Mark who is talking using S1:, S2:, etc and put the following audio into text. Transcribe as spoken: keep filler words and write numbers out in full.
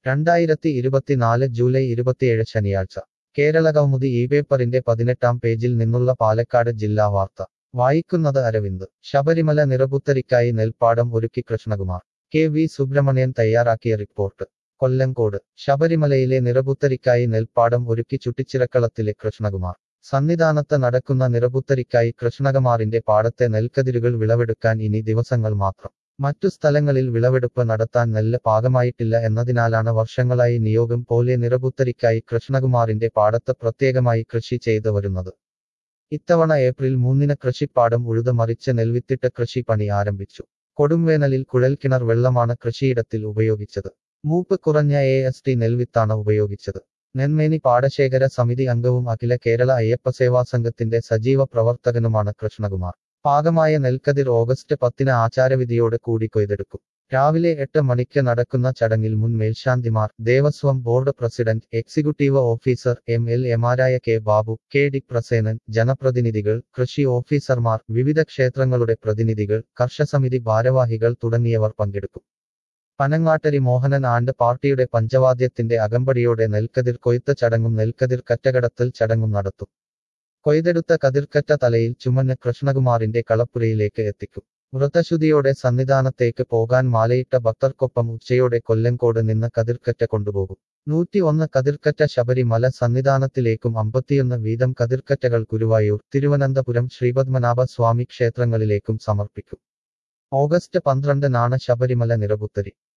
S1: രണ്ടായിരത്തി ഇരുപത്തിനാല് ജൂലൈ ഇരുപത്തിയേഴ് ശനിയാഴ്ച കേരള കൗമുദി ഈ പേപ്പറിന്റെ പതിനെട്ടാം പേജിൽ നിന്നുള്ള പാലക്കാട് ജില്ലാ വാർത്ത വായിക്കുന്നത് അരവിന്ദ് ശബരിമല നിറപുത്തരിക്കായി നെൽപ്പാടം ഒരുക്കി കൃഷ്ണകുമാർ കെ വി സുബ്രഹ്മണ്യൻ തയ്യാറാക്കിയ റിപ്പോർട്ട് കൊല്ലങ്കോട് ശബരിമലയിലെ നിറപുത്തരിക്കായി നെൽപ്പാടം ഒരുക്കി ചുട്ടിച്ചിറക്കളത്തിലെ കൃഷ്ണകുമാർ സന്നിധാനത്ത് നടക്കുന്ന നിറപുത്തരിക്കായി കൃഷ്ണകുമാറിന്റെ പാടത്തെ നെൽക്കതിരുകൾ വിളവെടുക്കാൻ ഇനി ദിവസങ്ങൾ മാത്രം മറ്റു സ്ഥലങ്ങളിൽ വിളവെടുപ്പ് നടത്താൻ നെല്ല് പാകമായിട്ടില്ല എന്നതിനാലാണ് വർഷങ്ങളായി നിയോഗം പോലെ നിറപുത്തരിക്കായി കൃഷ്ണകുമാറിന്റെ പാടത്ത് പ്രത്യേകമായി കൃഷി ചെയ്തു വരുന്നത് ഇത്തവണ ഏപ്രിൽ മൂന്നിന് കൃഷിപ്പാടം ഉഴുതുമറിച്ച് നെൽവിത്തിട്ട് കൃഷി പണി ആരംഭിച്ചു കൊടുംവേനലിൽ കുഴൽക്കിണർ വെള്ളമാണ് കൃഷിയിടത്തിൽ ഉപയോഗിച്ചത് മൂപ്പ് കുറഞ്ഞ എ എസ് ടി നെൽവിത്താണ് ഉപയോഗിച്ചത് നെന്മേനി പാടശേഖര സമിതി അംഗവും അഖില കേരള അയ്യപ്പസേവാ സംഘത്തിന്റെ സജീവ പ്രവർത്തകനുമാണ് കൃഷ്ണകുമാർ പാകമായ നെൽക്കതിർ ഓഗസ്റ്റ് പത്തിന് ആചാരവിധിയോട് കൂടി കൊയ്തെടുക്കും രാവിലെ എട്ട് മണിക്ക് നടക്കുന്ന ചടങ്ങിൽ മുൻ മേൽശാന്തിമാർ Devaswom board president executive officer M L എമാരായ K Babu K D Prasenan ജനപ്രതിനിധികൾ കൃഷി ഓഫീസർമാർ വിവിധ ക്ഷേത്രങ്ങളുടെ പ്രതിനിധികൾ കർഷകസമിതി ഭാരവാഹികൾ തുടങ്ങിയവർ പങ്കെടുക്കും പനങ്ങാട്ടരി മോഹനൻ ആണ്ട് പാർട്ടിയുടെ പഞ്ചവാദ്യത്തിന്റെ അകമ്പടിയോടെ നെൽക്കതിർ കൊയ്ത്ത് ചടങ്ങും നെൽക്കതിർ കറ്റകടത്തൽ ചടങ്ങും നടത്തും കൊയ്തെടുത്ത കതിർക്കറ്റ തലയിൽ ചുമന്ന് കൃഷ്ണകുമാറിന്റെ കളപ്പുരയിലേക്ക് എത്തിക്കും വ്രതശുദ്ധിയോടെ സന്നിധാനത്തേക്ക് പോകാൻ മാലയിട്ട ഭക്തർക്കൊപ്പം ഉച്ചയോടെ കൊല്ലങ്കോട് നിന്ന് കതിർക്കറ്റ കൊണ്ടുപോകും നൂറ്റി ഒന്ന് കതിർക്കറ്റ ശബരിമല സന്നിധാനത്തിലേക്കും അമ്പത്തിയൊന്ന് വീതം കതിർക്കറ്റകൾ ഗുരുവായൂർ തിരുവനന്തപുരം ശ്രീപത്മനാഭ സ്വാമി ക്ഷേത്രങ്ങളിലേക്കും സമർപ്പിക്കും ഓഗസ്റ്റ് പന്ത്രണ്ടിനാണ് ശബരിമല നിറപുത്തരി